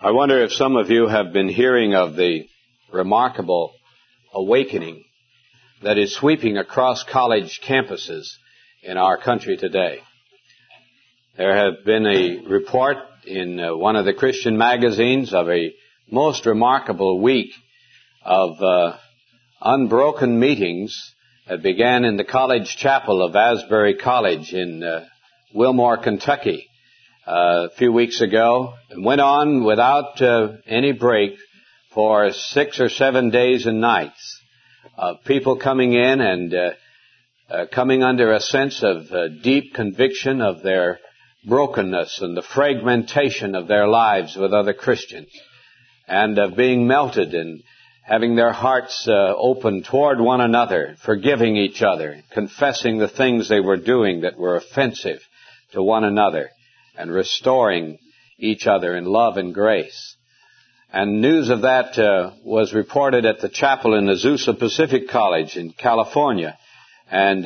I wonder if some of you have been hearing of the remarkable awakening that is sweeping across college campuses in our country today. There have been a report in one of the Christian magazines of a most remarkable week of unbroken meetings that began in the college chapel of Asbury College in Wilmore, Kentucky, a few weeks ago, and went on without any break for 6 or 7 days and nights of people coming in and coming under a sense of deep conviction of their brokenness and the fragmentation of their lives with other Christians, and of being melted and having their hearts open toward one another, forgiving each other, confessing the things they were doing that were offensive to one another, and restoring each other in love and grace. And news of that was reported at the chapel in Azusa Pacific College in California, and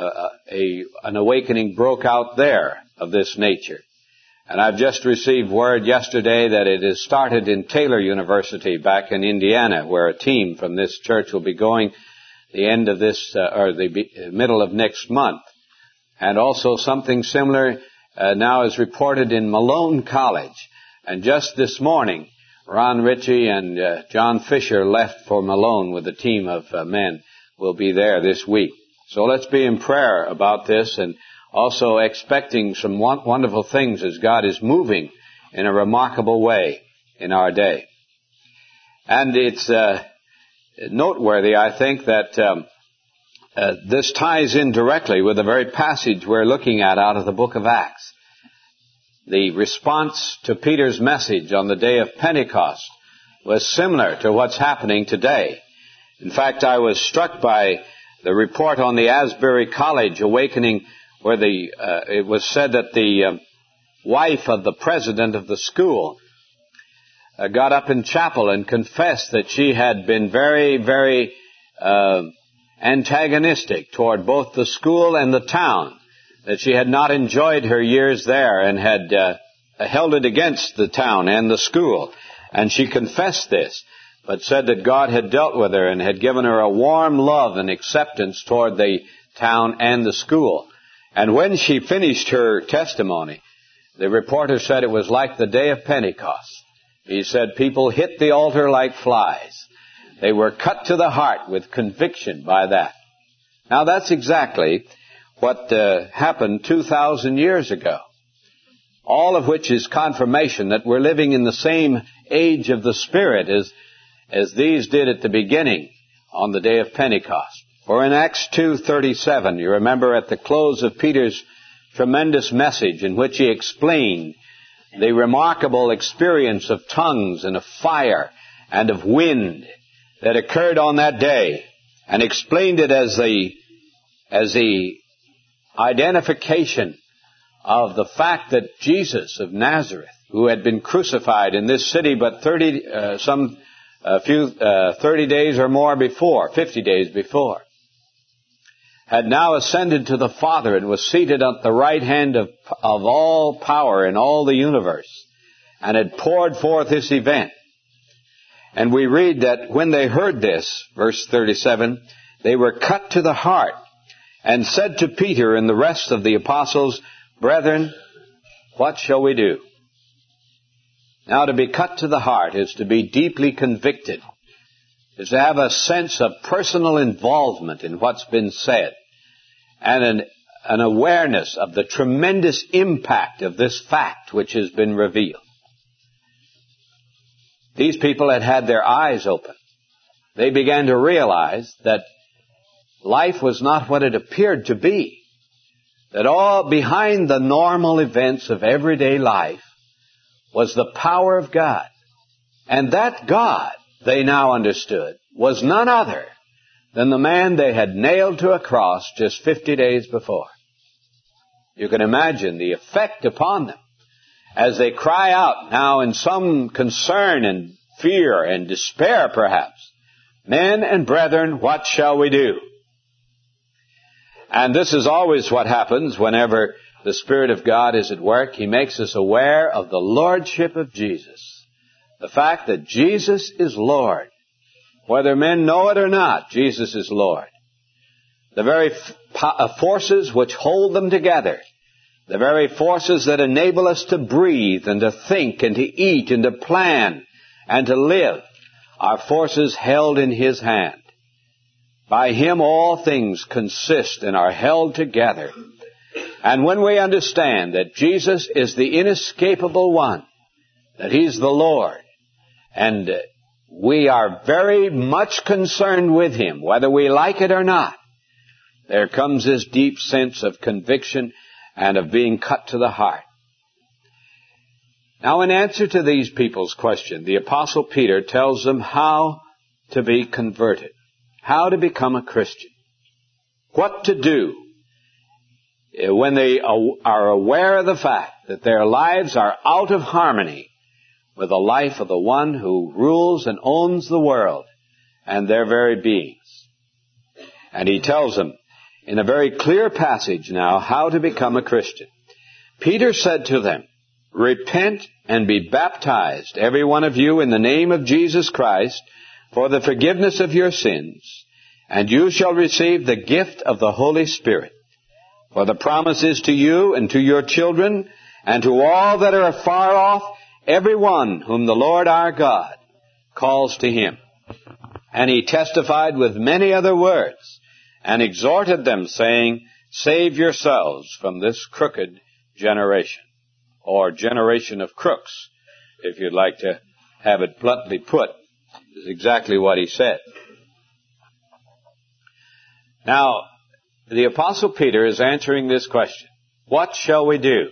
an awakening broke out there of this nature. And I've just received word yesterday that it has started in Taylor University back in Indiana, where a team from this church will be going the end of this, or the middle of next month. And also something similar now is reported in Malone College. And just this morning, Ron Ritchie and John Fisher left for Malone with a team of men. Will be there this week. So let's be in prayer about this, and also expecting some wonderful things as God is moving in a remarkable way in our day. And it's noteworthy, I think, that this ties in directly with the very passage we're looking at out of the book of Acts. The response to Peter's message on the day of Pentecost was similar to what's happening today. In fact, I was struck by the report on the Asbury College awakening, where it was said that the wife of the president of the school got up in chapel and confessed that she had been very, very antagonistic toward both the school and the town, that she had not enjoyed her years there and had held it against the town and the school. And she confessed this, but said that God had dealt with her and had given her a warm love and acceptance toward the town and the school. And when she finished her testimony, the reporter said it was like the day of Pentecost. He said people hit the altar like flies. They were cut to the heart with conviction by that. Now that's exactly what happened 2,000 years ago. All of which is confirmation that we're living in the same age of the Spirit as these did at the beginning on the day of Pentecost. For in Acts 2:37, you remember at the close of Peter's tremendous message in which he explained the remarkable experience of tongues and of fire and of wind that occurred on that day, and explained it as the identification of the fact that Jesus of Nazareth, who had been crucified in this city but 30 days or more before, 50 days before, had now ascended to the Father and was seated at the right hand of all power in all the universe, and had poured forth this event. And we read that when they heard this, verse 37, they were cut to the heart, and said to Peter and the rest of the apostles, "Brethren, what shall we do?" Now, to be cut to the heart is to be deeply convicted, is to have a sense of personal involvement in what's been said, and an awareness of the tremendous impact of this fact which has been revealed. These people had had their eyes open. They began to realize that life was not what it appeared to be, that all behind the normal events of everyday life was the power of God. And that God, they now understood, was none other than the man they had nailed to a cross just 50 days before. You can imagine the effect upon them as they cry out now in some concern and fear and despair perhaps, "Men and brethren, what shall we do?" And this is always what happens whenever the Spirit of God is at work. He makes us aware of the Lordship of Jesus, The fact that Jesus is Lord. Whether men know it or not, Jesus is Lord. The very forces which hold them together, the very forces that enable us to breathe and to think and to eat and to plan and to live, are forces held in His hand. By Him all things consist and are held together. And when we understand that Jesus is the inescapable one, that He's the Lord, and we are very much concerned with Him, whether we like it or not, there comes this deep sense of conviction and of being cut to the heart. Now, in answer to these people's question, the Apostle Peter tells them how to be converted, how to become a Christian, what to do when they are aware of the fact that their lives are out of harmony with the life of the one who rules and owns the world and their very beings. And he tells them in a very clear passage now how to become a Christian. Peter said to them, "Repent and be baptized, every one of you, in the name of Jesus Christ, for the forgiveness of your sins, and you shall receive the gift of the Holy Spirit. For the promise is to you and to your children, and to all that are afar off, every one whom the Lord our God calls to Him." And he testified with many other words, and exhorted them, saying, "Save yourselves from this crooked generation," or generation of crooks, if you'd like to have it bluntly put, is exactly what he said. Now, the Apostle Peter is answering this question. What shall we do?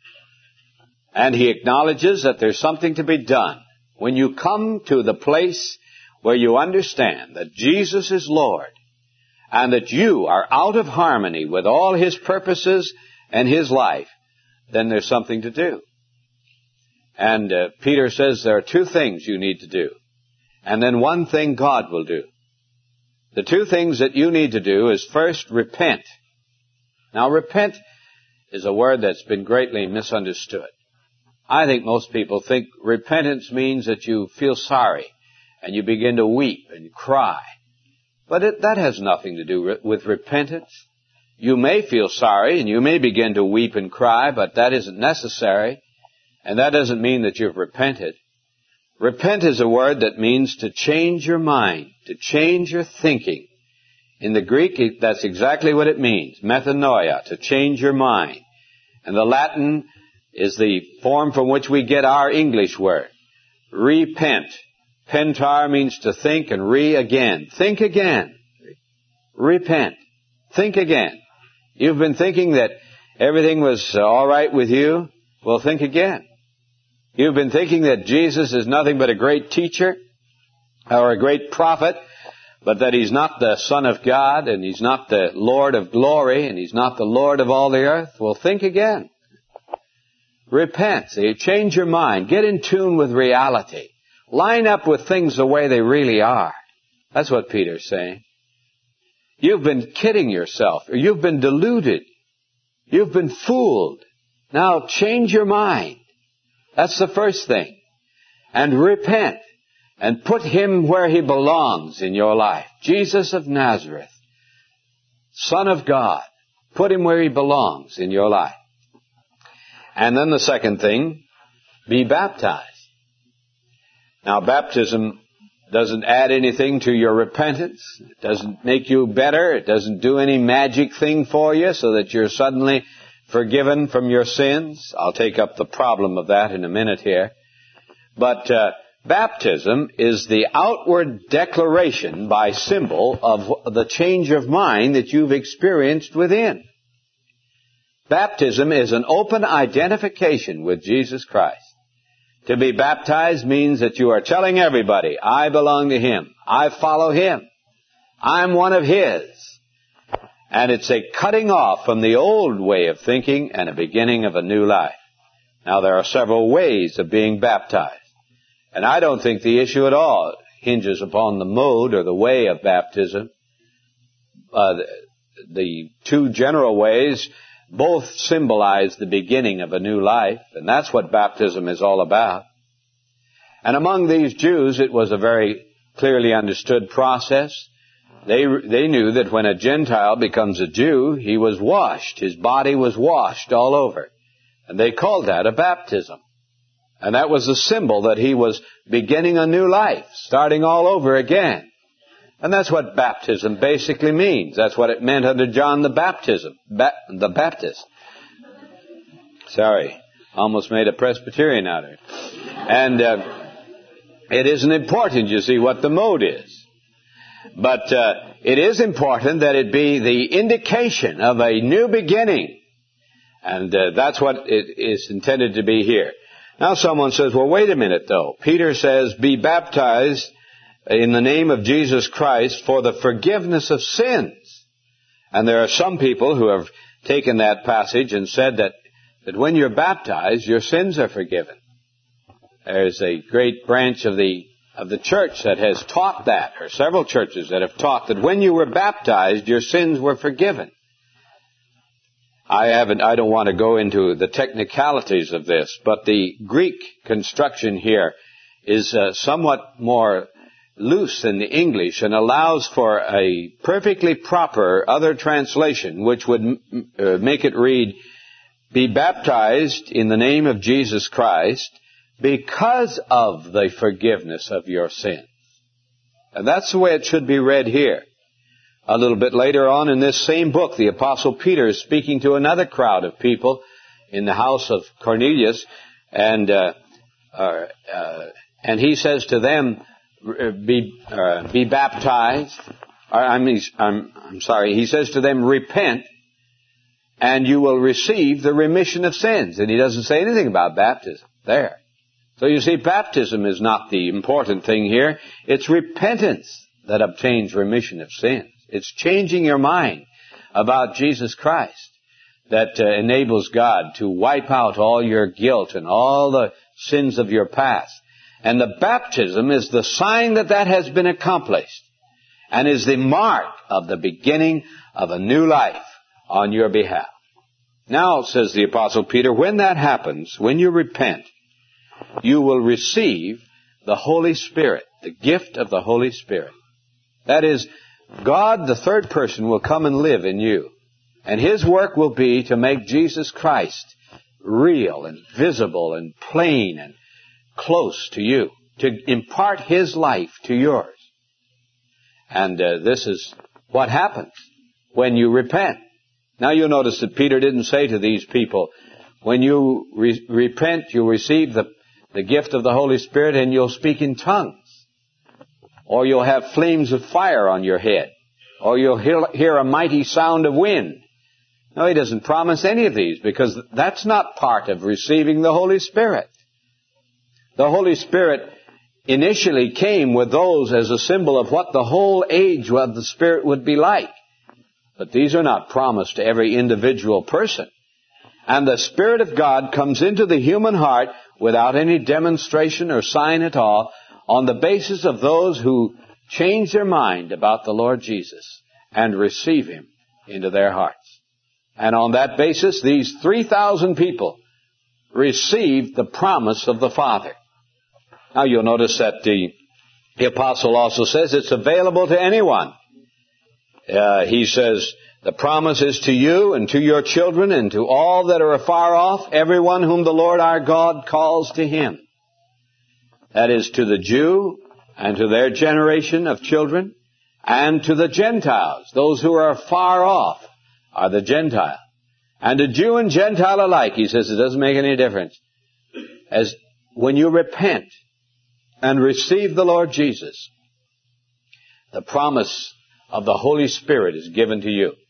And he acknowledges that there's something to be done. When you come to the place where you understand that Jesus is Lord, and that you are out of harmony with all His purposes and His life, then there's something to do. And Peter says there are two things you need to do, and then one thing God will do. The two things that you need to do is first repent. Now, repent is a word that's been greatly misunderstood. I think most people think repentance means that you feel sorry and you begin to weep and cry. But that has nothing to do with repentance. You may feel sorry and you may begin to weep and cry, but that isn't necessary. And that doesn't mean that you've repented. Repent is a word that means to change your mind, to change your thinking. In the Greek, that's exactly what it means. Metanoia, to change your mind. And the Latin is the form from which we get our English word. Repent. Pentar means to think, and again. Think again. Repent. Think again. You've been thinking that everything was all right with you? Well, think again. You've been thinking that Jesus is nothing but a great teacher or a great prophet, but that He's not the Son of God, and He's not the Lord of glory, and He's not the Lord of all the earth? Well, think again. Repent. So you change your mind. Get in tune with reality. Line up with things the way they really are. That's what Peter's saying. You've been kidding yourself, or you've been deluded. You've been fooled. Now change your mind. That's the first thing. And repent. And put Him where He belongs in your life. Jesus of Nazareth, Son of God. Put Him where He belongs in your life. And then the second thing, be baptized. Now, baptism doesn't add anything to your repentance. It doesn't make you better. It doesn't do any magic thing for you so that you're suddenly forgiven from your sins. I'll take up the problem of that in a minute here. But baptism is the outward declaration by symbol of the change of mind that you've experienced within. Baptism is an open identification with Jesus Christ. To be baptized means that you are telling everybody, I belong to Him. I follow Him. I'm one of His. And it's a cutting off from the old way of thinking and a beginning of a new life. Now, there are several ways of being baptized. And I don't think the issue at all hinges upon the mode or the way of baptism. The two general ways both symbolize the beginning of a new life, and that's what baptism is all about. And among these Jews, it was a very clearly understood process. They knew that when a Gentile becomes a Jew, he was washed. His body was washed all over. And they called that a baptism. And that was a symbol that he was beginning a new life, starting all over again. And that's what baptism basically means. That's what it meant under John the Baptist. Sorry, almost made a Presbyterian out of it. And it isn't important, you see, what the mode is. But it is important that it be the indication of a new beginning. And that's what it is intended to be here. Now someone says, well, wait a minute, though. Peter says, be baptized in the name of Jesus Christ for the forgiveness of sins. And there are some people who have taken that passage and said that when you're baptized, your sins are forgiven. There's a great branch of the church that has taught that, or several churches that have taught that when you were baptized, your sins were forgiven. I don't want to go into the technicalities of this, but the Greek construction here is somewhat more loose than the English and allows for a perfectly proper other translation, which would make it read, be baptized in the name of Jesus Christ because of the forgiveness of your sins. And that's the way it should be read here. A little bit later on in this same book, the Apostle Peter is speaking to another crowd of people in the house of Cornelius, and he says to them, be baptized. He says to them, repent, and you will receive the remission of sins. And he doesn't say anything about baptism there. So you see, baptism is not the important thing here. It's repentance that obtains remission of sins. It's changing your mind about Jesus Christ that enables God to wipe out all your guilt and all the sins of your past. And the baptism is the sign that has been accomplished and is the mark of the beginning of a new life on your behalf. Now, says the Apostle Peter, when that happens, when you repent, you will receive the Holy Spirit, the gift of the Holy Spirit. That is, God, the third person, will come and live in you. And His work will be to make Jesus Christ real and visible and plain and close to you, to impart His life to yours. And this is what happens when you repent. Now you'll notice that Peter didn't say to these people, when you repent, you'll receive the gift of the Holy Spirit and you'll speak in tongues. Or you'll have flames of fire on your head. Or you'll hear a mighty sound of wind. No, he doesn't promise any of these because that's not part of receiving the Holy Spirit. The Holy Spirit initially came with those as a symbol of what the whole age of the Spirit would be like. But these are not promised to every individual person. And the Spirit of God comes into the human heart without any demonstration or sign at all, on the basis of those who change their mind about the Lord Jesus and receive Him into their hearts. And on that basis, these 3,000 people received the promise of the Father. Now you'll notice that the Apostle also says it's available to anyone. He says, the promise is to you and to your children and to all that are afar off, everyone whom the Lord our God calls to Him. That is, to the Jew and to their generation of children, and to the Gentiles. Those who are far off are the Gentile. And to Jew and Gentile alike, he says, it doesn't make any difference. As when you repent and receive the Lord Jesus, the promise of the Holy Spirit is given to you.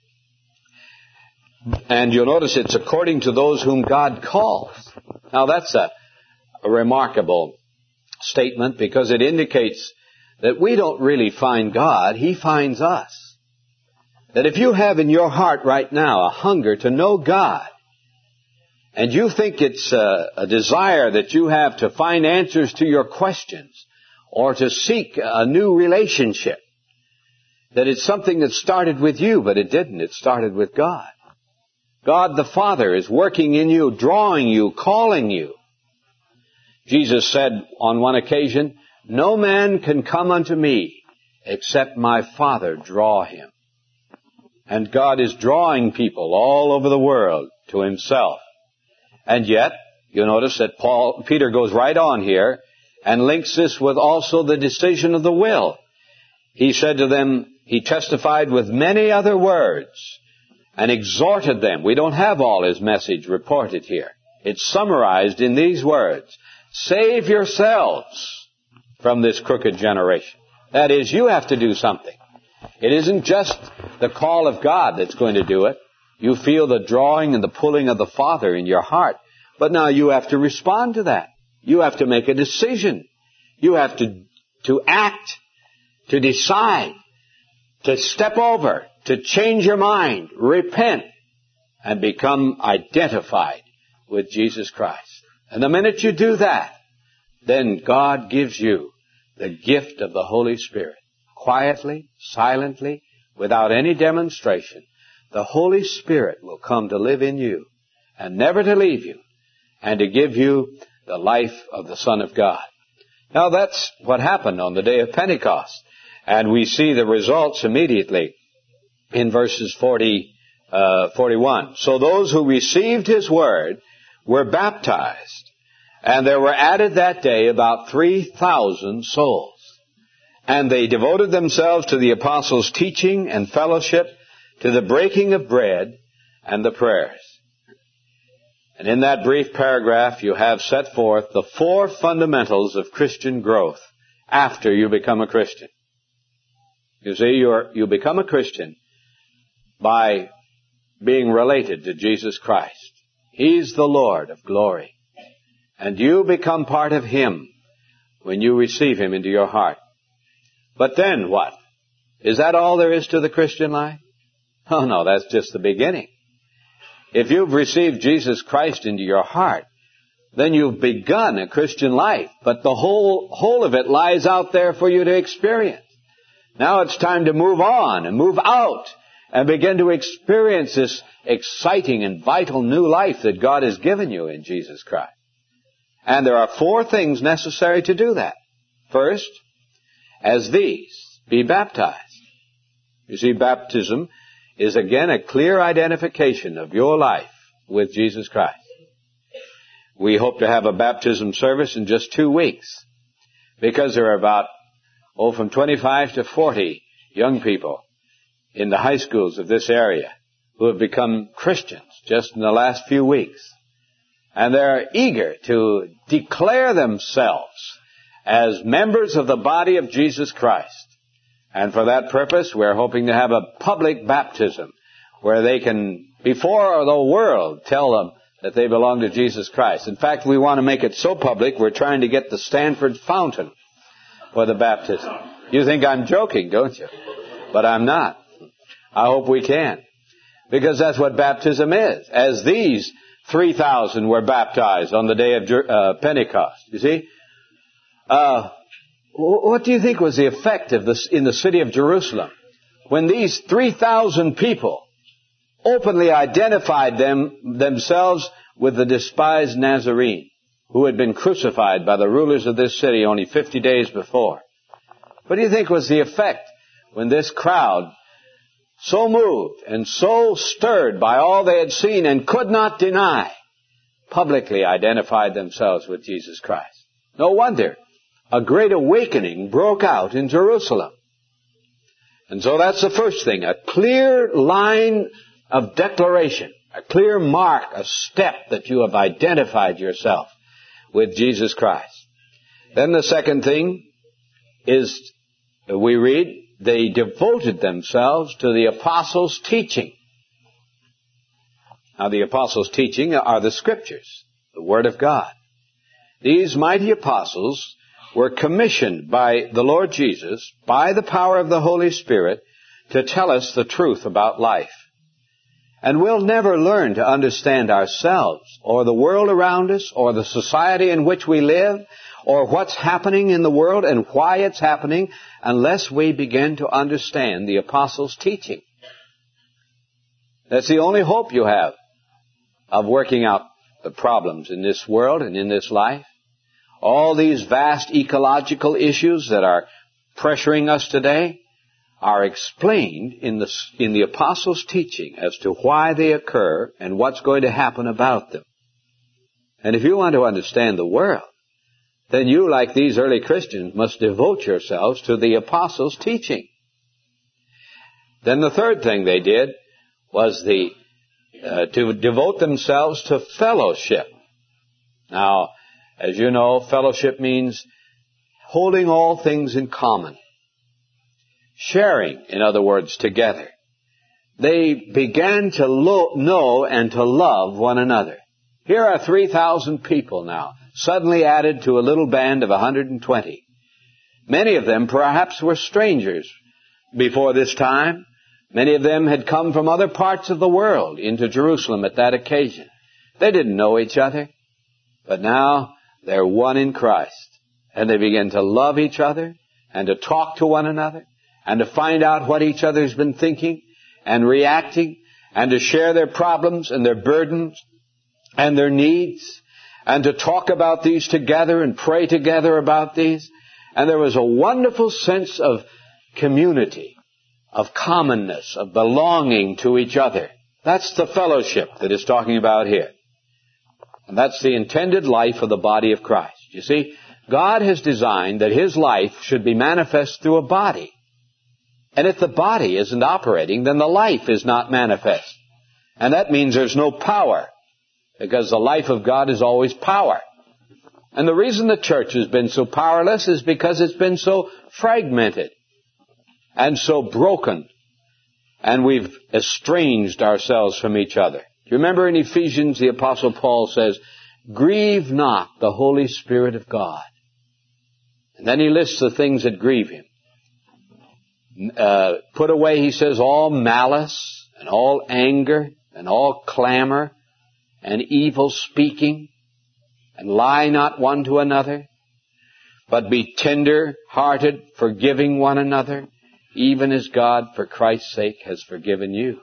And you'll notice it's according to those whom God calls. Now that's a remarkable statement because it indicates that we don't really find God, He finds us. That if you have in your heart right now a hunger to know God, and you think it's a desire that you have to find answers to your questions, or to seek a new relationship, that it's something that started with you, but it didn't. It started with God. God the Father is working in you, drawing you, calling you. Jesus said on one occasion, "No man can come unto me except my Father draw him." And God is drawing people all over the world to Himself. And yet, you notice that Peter goes right on here and links this with also the decision of the will. He said to them, he testified with many other words and exhorted them. We don't have all his message reported here. It's summarized in these words: save yourselves from this crooked generation. That is, you have to do something. It isn't just the call of God that's going to do it. You feel the drawing and the pulling of the Father in your heart. But now you have to respond to that. You have to make a decision. You have to act, to decide, to step over, to change your mind, repent, and become identified with Jesus Christ. And the minute you do that, then God gives you the gift of the Holy Spirit. Quietly, silently, without any demonstration, the Holy Spirit will come to live in you and never to leave you and to give you the life of the Son of God. Now that's what happened on the day of Pentecost. And we see the results immediately in verses 41. So those who received His word were baptized, and there were added that day about 3,000 souls. And they devoted themselves to the apostles' teaching and fellowship, to the breaking of bread and the prayers. And in that brief paragraph, you have set forth the 4 fundamentals of Christian growth after you become a Christian. You see, you become a Christian by being related to Jesus Christ. He's the Lord of glory. And you become part of Him when you receive Him into your heart. But then what? Is that all there is to the Christian life? Oh no, that's just the beginning. If you've received Jesus Christ into your heart, then you've begun a Christian life. But the whole of it lies out there for you to experience. Now it's time to move on and move out and begin to experience this exciting and vital new life that God has given you in Jesus Christ. And there are 4 things necessary to do that. First, as these, be baptized. You see, baptism is again a clear identification of your life with Jesus Christ. We hope to have a baptism service in just 2 weeks, because there are about, from 25 to 40 young people in the high schools of this area who have become Christians just in the last few weeks. And they're eager to declare themselves as members of the body of Jesus Christ. And for that purpose, we're hoping to have a public baptism where they can, before the world, tell them that they belong to Jesus Christ. In fact, we want to make it so public, we're trying to get the Stanford fountain for the baptism. You think I'm joking, don't you? But I'm not. I hope we can. Because that's what baptism is. As these 3,000 were baptized on the day of Pentecost. You see? What do you think was the effect of this in the city of Jerusalem when these 3,000 people openly identified themselves with the despised Nazarene who had been crucified by the rulers of this city only 50 days before? What do you think was the effect when this crowd, so moved and so stirred by all they had seen and could not deny, publicly identified themselves with Jesus Christ? No wonder a great awakening broke out in Jerusalem. And so that's the first thing, a clear line of declaration, a clear mark, a step that you have identified yourself with Jesus Christ. Then the second thing is, we read, they devoted themselves to the apostles' teaching. Now, the apostles' teaching are the Scriptures, the Word of God. These mighty apostles were commissioned by the Lord Jesus, by the power of the Holy Spirit, to tell us the truth about life. And we'll never learn to understand ourselves, or the world around us, or the society in which we live, or what's happening in the world and why it's happening, unless we begin to understand the apostles' teaching. That's the only hope you have of working out the problems in this world and in this life. All these vast ecological issues that are pressuring us today are explained in the Apostles' teaching as to why they occur and what's going to happen about them. And if you want to understand the world, then you, like these early Christians, must devote yourselves to the Apostles' teaching. Then the third thing they did was to devote themselves to fellowship. Now, as you know, fellowship means holding all things in common. Sharing, in other words, together. They began to know and to love one another. Here are 3,000 people now, suddenly added to a little band of 120. Many of them perhaps were strangers before this time. Many of them had come from other parts of the world into Jerusalem at that occasion. They didn't know each other, but now they're one in Christ. And they begin to love each other and to talk to one another and to find out what each other's been thinking and reacting and to share their problems and their burdens and their needs and to talk about these together and pray together about these. And there was a wonderful sense of community, of commonness, of belonging to each other. That's the fellowship that is talking about here. And that's the intended life of the body of Christ. You see, God has designed that His life should be manifest through a body. And if the body isn't operating, then the life is not manifest. And that means there's no power, because the life of God is always power. And the reason the church has been so powerless is because it's been so fragmented and so broken. And we've estranged ourselves from each other. Do you remember in Ephesians, the Apostle Paul says, "Grieve not the Holy Spirit of God." And then he lists the things that grieve Him. Put away, he says, all malice and all anger and all clamor and evil speaking, and lie not one to another, but be tender-hearted, forgiving one another, even as God, for Christ's sake, has forgiven you.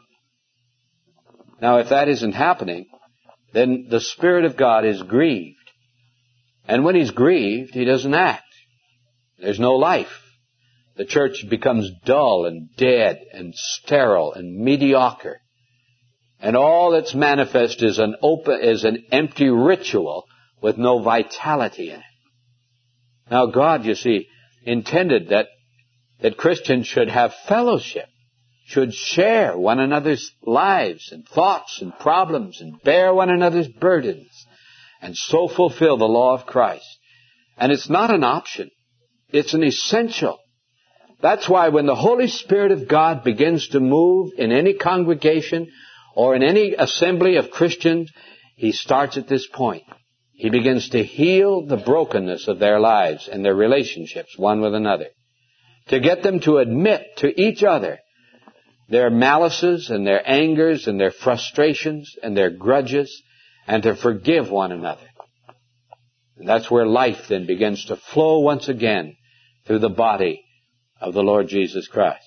Now, if that isn't happening, then the Spirit of God is grieved. And when He's grieved, He doesn't act. There's no life. The church becomes dull and dead and sterile and mediocre. And all that's manifest is an empty ritual with no vitality in it. Now God, you see, intended that Christians should have fellowship, should share one another's lives and thoughts and problems and bear one another's burdens and so fulfill the law of Christ. And it's not an option. It's an essential. That's why when the Holy Spirit of God begins to move in any congregation or in any assembly of Christians, He starts at this point. He begins to heal the brokenness of their lives and their relationships one with another, to get them to admit to each other their malices and their angers and their frustrations and their grudges, and to forgive one another. And that's where life then begins to flow once again through the body of the Lord Jesus Christ.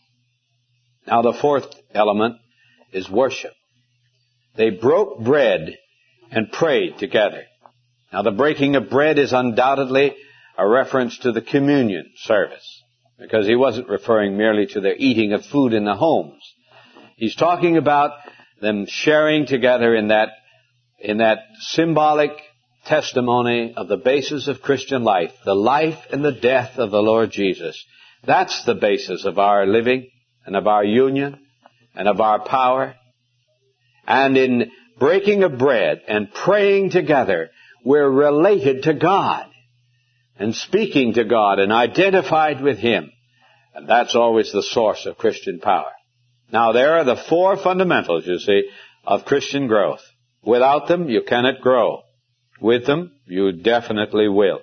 Now the fourth element is worship. They broke bread and prayed together. Now the breaking of bread is undoubtedly a reference to the communion service, because he wasn't referring merely to their eating of food in the homes. He's talking about them sharing together in that symbolic testimony of the basis of Christian life, the life and the death of the Lord Jesus. That's the basis of our living and of our union and of our power. And in breaking of bread and praying together, we're related to God and speaking to God and identified with Him. And that's always the source of Christian power. Now, there are the four fundamentals, you see, of Christian growth. Without them, you cannot grow. With them, you definitely will.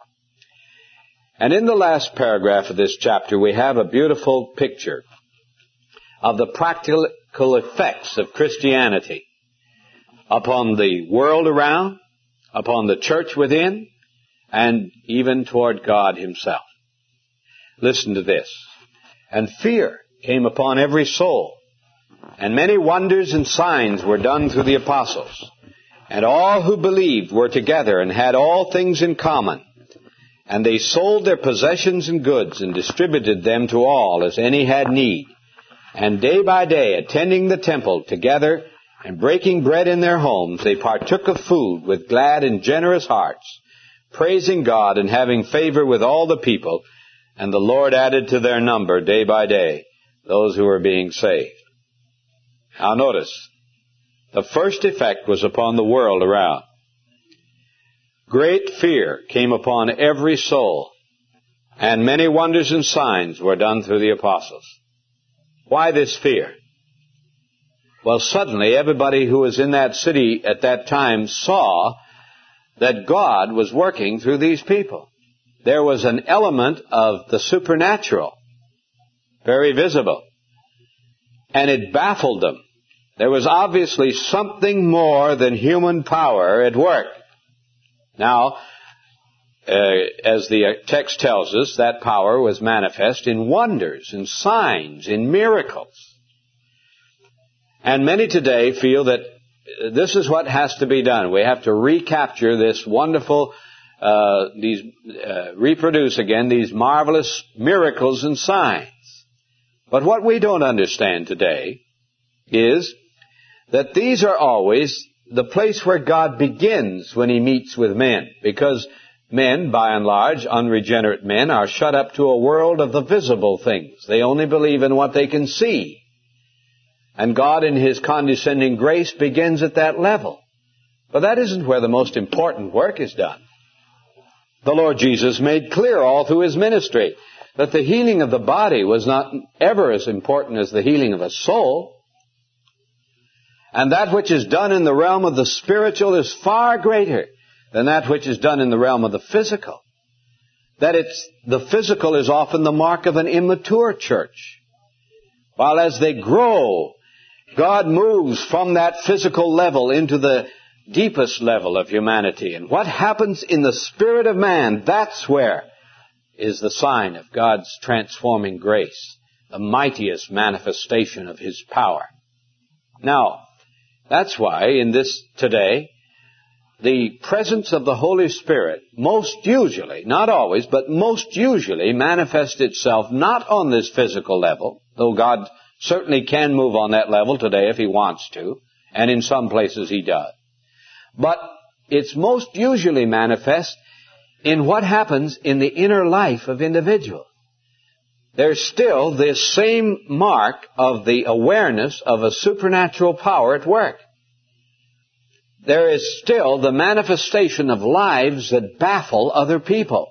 And in the last paragraph of this chapter, we have a beautiful picture of the practical effects of Christianity upon the world around, upon the church within, and even toward God Himself. Listen to this. And fear came upon every soul, and many wonders and signs were done through the apostles. And all who believed were together and had all things in common. And they sold their possessions and goods and distributed them to all as any had need. And day by day, attending the temple together and breaking bread in their homes, they partook of food with glad and generous hearts, praising God and having favor with all the people. And the Lord added to their number day by day those who were being saved. Now notice, the first effect was upon the world around. Great fear came upon every soul, and many wonders and signs were done through the apostles. Why this fear? Well, suddenly everybody who was in that city at that time saw that God was working through these people. There was an element of the supernatural, very visible, and it baffled them. There was obviously something more than human power at work. Now, as the text tells us, that power was manifest in wonders, in signs, in miracles. And many today feel that this is what has to be done. We have to recapture this wonderful, reproduce again these marvelous miracles and signs. But what we don't understand today is that these are always the place where God begins when He meets with men, because men, by and large, unregenerate men, are shut up to a world of the visible things. They only believe in what they can see. And God, in His condescending grace, begins at that level. But that isn't where the most important work is done. The Lord Jesus made clear all through His ministry that the healing of the body was not ever as important as the healing of a soul. And that which is done in the realm of the spiritual is far greater than that which is done in the realm of the physical. That the physical is often the mark of an immature church. While as they grow, God moves from that physical level into the deepest level of humanity. And what happens in the spirit of man, that's where is the sign of God's transforming grace, the mightiest manifestation of His power. Now, that's why in this today, the presence of the Holy Spirit most usually, not always, but most usually manifests itself not on this physical level, though God certainly can move on that level today if He wants to, and in some places He does. But it's most usually manifest in what happens in the inner life of individuals. There's still this same mark of the awareness of a supernatural power at work. There is still the manifestation of lives that baffle other people.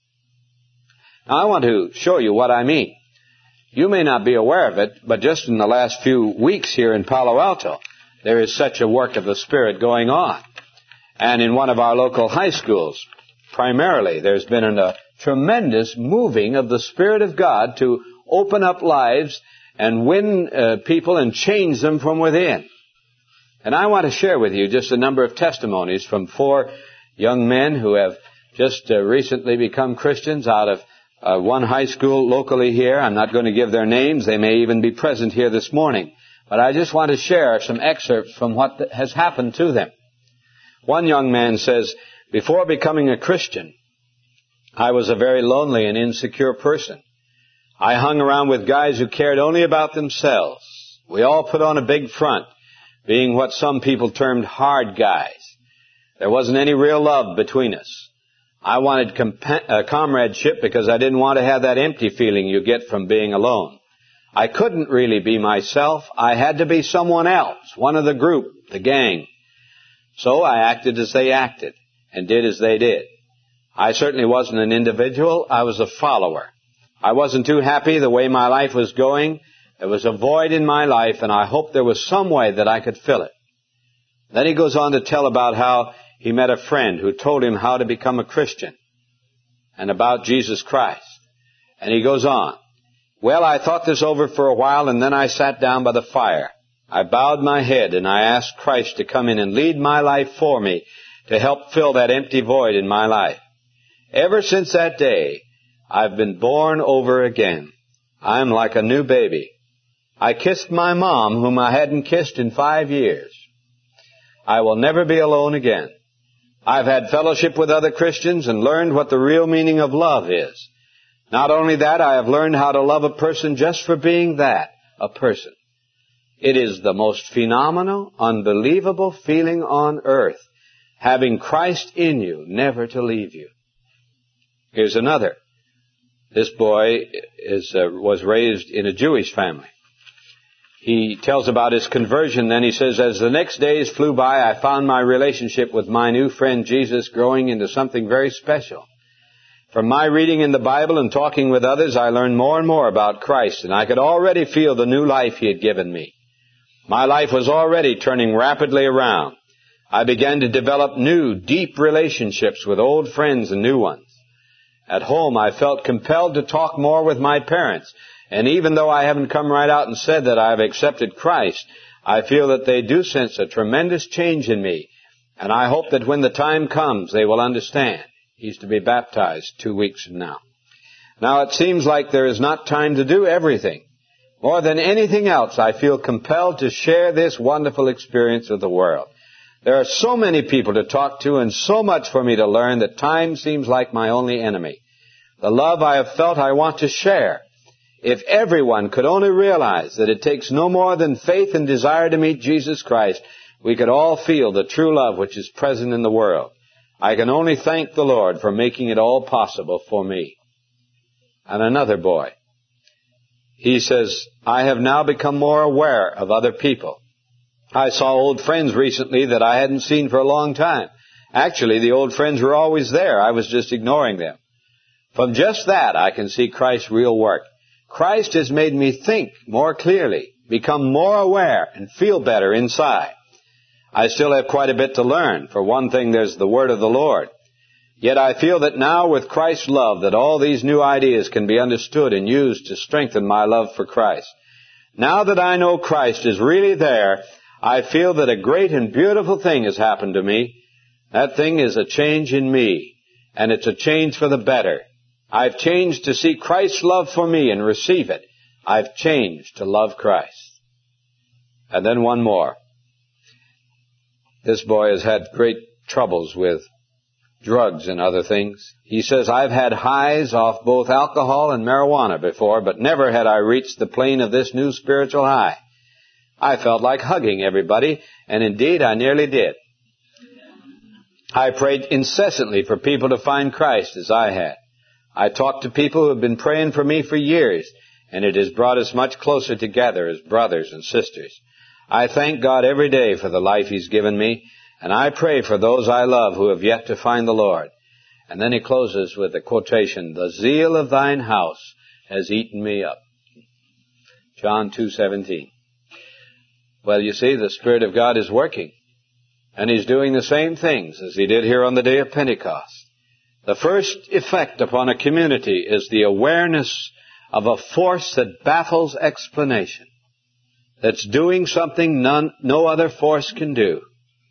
Now, I want to show you what I mean. You may not be aware of it, but just in the last few weeks here in Palo Alto, there is such a work of the Spirit going on. And in one of our local high schools, primarily, there's been a tremendous moving of the Spirit of God to open up lives and win people and change them from within. And I want to share with you just a number of testimonies from 4 young men who have just recently become Christians out of one high school locally here. I'm not going to give their names. They may even be present here this morning. But I just want to share some excerpts from what has happened to them. One young man says, "Before becoming a Christian, I was a very lonely and insecure person. I hung around with guys who cared only about themselves. We all put on a big front, being what some people termed hard guys. There wasn't any real love between us. I wanted comradeship because I didn't want to have that empty feeling you get from being alone. I couldn't really be myself. I had to be someone else, one of the group, the gang. So I acted as they acted and did as they did. I certainly wasn't an individual. I was a follower. I wasn't too happy the way my life was going. There was a void in my life, and I hoped there was some way that I could fill it." Then he goes on to tell about how he met a friend who told him how to become a Christian and about Jesus Christ. And he goes on, "Well, I thought this over for a while, and then I sat down by the fire. I bowed my head, and I asked Christ to come in and lead my life for me to help fill that empty void in my life. Ever since that day, I've been born over again. I'm like a new baby. I kissed my mom, whom I hadn't kissed in 5 years. I will never be alone again. I've had fellowship with other Christians and learned what the real meaning of love is. Not only that, I have learned how to love a person just for being that, a person. It is the most phenomenal, unbelievable feeling on earth, having Christ in you, never to leave you. Here's another. This boy was raised in a Jewish family. He tells about his conversion, then he says, as the next days flew by, I found my relationship with my new friend Jesus growing into something very special. From my reading in the Bible and talking with others, I learned more and more about Christ, and I could already feel the new life He had given me. My life was already turning rapidly around. I began to develop new, deep relationships with old friends and new ones. At home, I felt compelled to talk more with my parents, and even though I haven't come right out and said that I have accepted Christ, I feel that they do sense a tremendous change in me, and I hope that when the time comes, they will understand. He's to be baptized 2 weeks from now. Now, it seems like there is not time to do everything. More than anything else, I feel compelled to share this wonderful experience with the world. There are so many people to talk to and so much for me to learn that time seems like my only enemy. The love I have felt I want to share. If everyone could only realize that it takes no more than faith and desire to meet Jesus Christ, we could all feel the true love which is present in the world. I can only thank the Lord for making it all possible for me. And another boy. He says, I have now become more aware of other people. I saw old friends recently that I hadn't seen for a long time. Actually, the old friends were always there. I was just ignoring them. From just that, I can see Christ's real work. Christ has made me think more clearly, become more aware, and feel better inside. I still have quite a bit to learn. For one thing, there's the Word of the Lord. Yet I feel that now with Christ's love that all these new ideas can be understood and used to strengthen my love for Christ. Now that I know Christ is really there, I feel that a great and beautiful thing has happened to me. That thing is a change in me, and it's a change for the better. I've changed to see Christ's love for me and receive it. I've changed to love Christ. And then one more. This boy has had great troubles with drugs and other things. He says, I've had highs off both alcohol and marijuana before, but never had I reached the plane of this new spiritual high. I felt like hugging everybody, and indeed I nearly did. I prayed incessantly for people to find Christ as I had. I talked to people who have been praying for me for years, and it has brought us much closer together as brothers and sisters. I thank God every day for the life He's given me, and I pray for those I love who have yet to find the Lord. And then he closes with the quotation, the zeal of thine house has eaten me up. John 2:17. Well, you see, the Spirit of God is working, and He's doing the same things as He did here on the day of Pentecost. The first effect upon a community is the awareness of a force that baffles explanation, that's doing something no other force can do.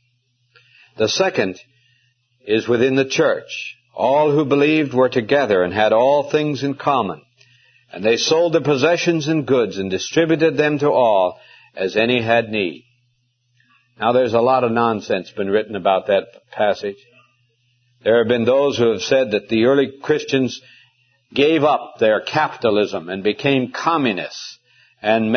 The second is within the church. All who believed were together and had all things in common, and they sold their possessions and goods and distributed them to all as any had need. Now, there's a lot of nonsense been written about that passage. There have been those who have said that the early Christians gave up their capitalism and became communists and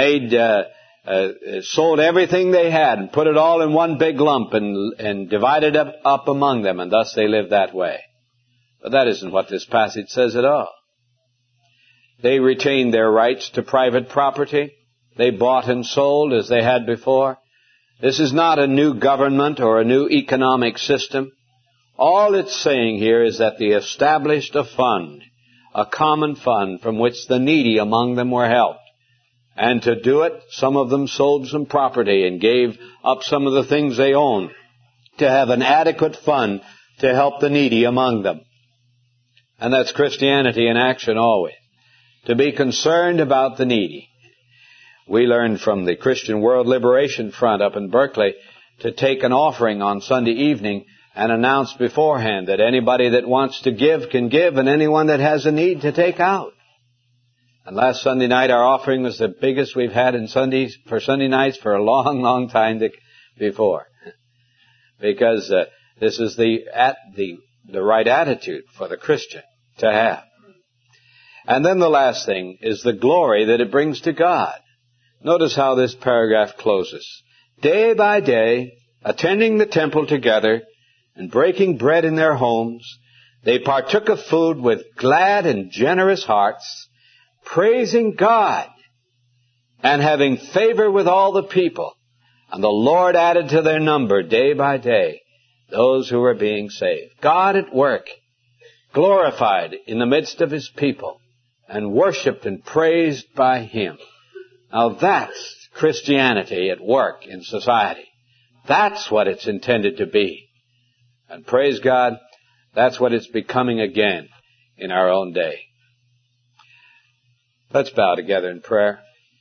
sold everything they had and put it all in one big lump and divided it up among them, and thus they lived that way. But that isn't what this passage says at all. They retained their rights to private property. They bought and sold as they had before. This is not a new government or a new economic system. All it's saying here is that they established a fund, a common fund from which the needy among them were helped. And to do it, some of them sold some property and gave up some of the things they owned to have an adequate fund to help the needy among them. And that's Christianity in action always. To be concerned about the needy. We learned from the Christian World Liberation Front up in Berkeley to take an offering on Sunday evening and announce beforehand that anybody that wants to give can give, and anyone that has a need to take out. And last Sunday night, our offering was the biggest we've had for Sunday nights for a long, long time before. because this is the right attitude for the Christian to have. And then the last thing is the glory that it brings to God. Notice how this paragraph closes. Day by day, attending the temple together and breaking bread in their homes, they partook of food with glad and generous hearts, praising God and having favor with all the people. And the Lord added to their number day by day those who were being saved. God at work, glorified in the midst of His people, and worshipped and praised by Him. Now that's Christianity at work in society. That's what it's intended to be. And praise God, that's what it's becoming again in our own day. Let's bow together in prayer.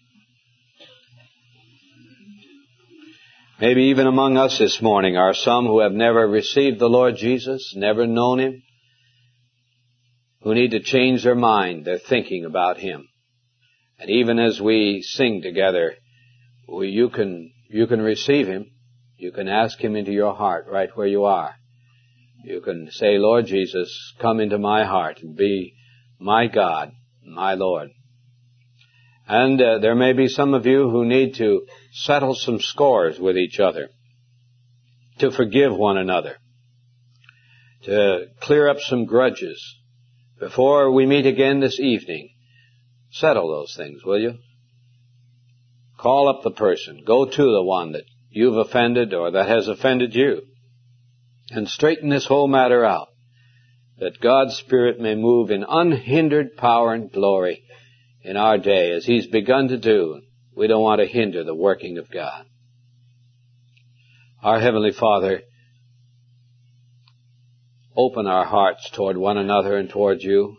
Maybe even among us this morning are some who have never received the Lord Jesus, never known Him, who need to change their mind, their thinking about Him. And even as we sing together, you can receive Him. You can ask Him into your heart right where you are. You can say, Lord Jesus, come into my heart and be my God, my Lord. And there may be some of you who need to settle some scores with each other, to forgive one another, to clear up some grudges. Before we meet again this evening, settle those things, will you? Call up the person. Go to the one that you've offended or that has offended you. And straighten this whole matter out, that God's Spirit may move in unhindered power and glory in our day, as He's begun to do. We don't want to hinder the working of God. Our Heavenly Father, open our hearts toward one another and toward You.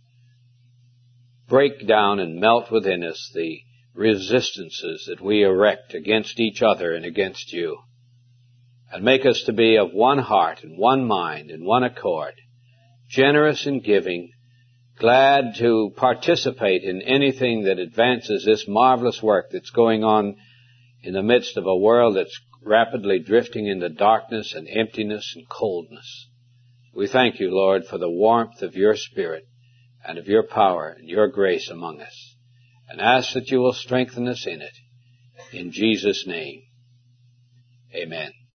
Break down and melt within us the resistances that we erect against each other and against You. And make us to be of one heart and one mind and one accord, generous in giving, glad to participate in anything that advances this marvelous work that's going on in the midst of a world that's rapidly drifting into darkness and emptiness and coldness. We thank You, Lord, for the warmth of Your Spirit and of Your power and Your grace among us, and ask that You will strengthen us in it. In Jesus' name, amen.